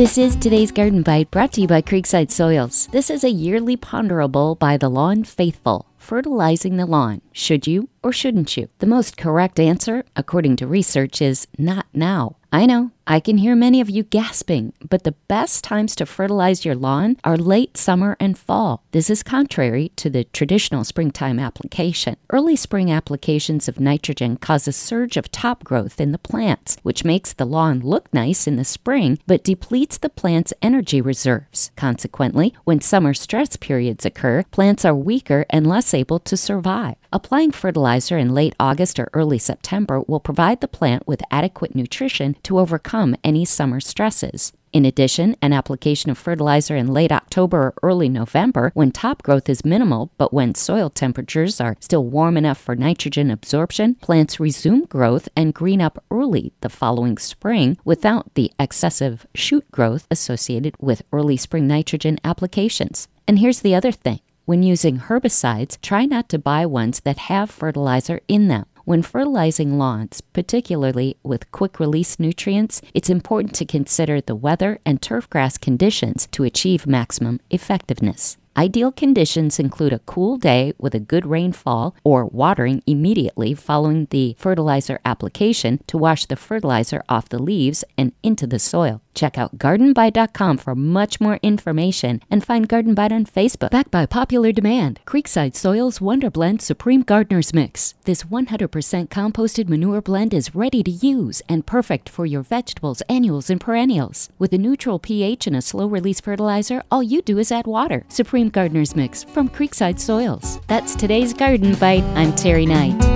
This is today's Garden Bite, brought to you by Creekside Soils. This is a yearly ponderable by the lawn faithful. Fertilizing the lawn. Should you or shouldn't you? The most correct answer, according to research, is not now. I know, I can hear many of you gasping, but the best times to fertilize your lawn are late summer and fall. This is contrary to the traditional springtime application. Early spring applications of nitrogen cause a surge of top growth in the plants, which makes the lawn look nice in the spring, but depletes the plant's energy reserves. Consequently, when summer stress periods occur, plants are weaker and less able to survive. Applying fertilizer in late August or early September will provide the plant with adequate nutrition to overcome any summer stresses. In addition, an application of fertilizer in late October or early November, when top growth is minimal but when soil temperatures are still warm enough for nitrogen absorption, plants resume growth and green up early the following spring without the excessive shoot growth associated with early spring nitrogen applications. And here's the other thing. When using herbicides, try not to buy ones that have fertilizer in them. When fertilizing lawns, particularly with quick-release nutrients, it's important to consider the weather and turfgrass conditions to achieve maximum effectiveness. Ideal conditions include a cool day with a good rainfall or watering immediately following the fertilizer application to wash the fertilizer off the leaves and into the soil. Check out gardenbite.com for much more information and find Garden Bite on Facebook. Backed by popular demand, Creekside Soils Wonder Blend Supreme Gardener's Mix. This 100% composted manure blend is ready to use and perfect for your vegetables, annuals, and perennials. With a neutral pH and a slow-release fertilizer, all you do is add water. Supreme Gardener's Mix from Creekside Soils. That's today's Garden Bite. I'm Terry Knight.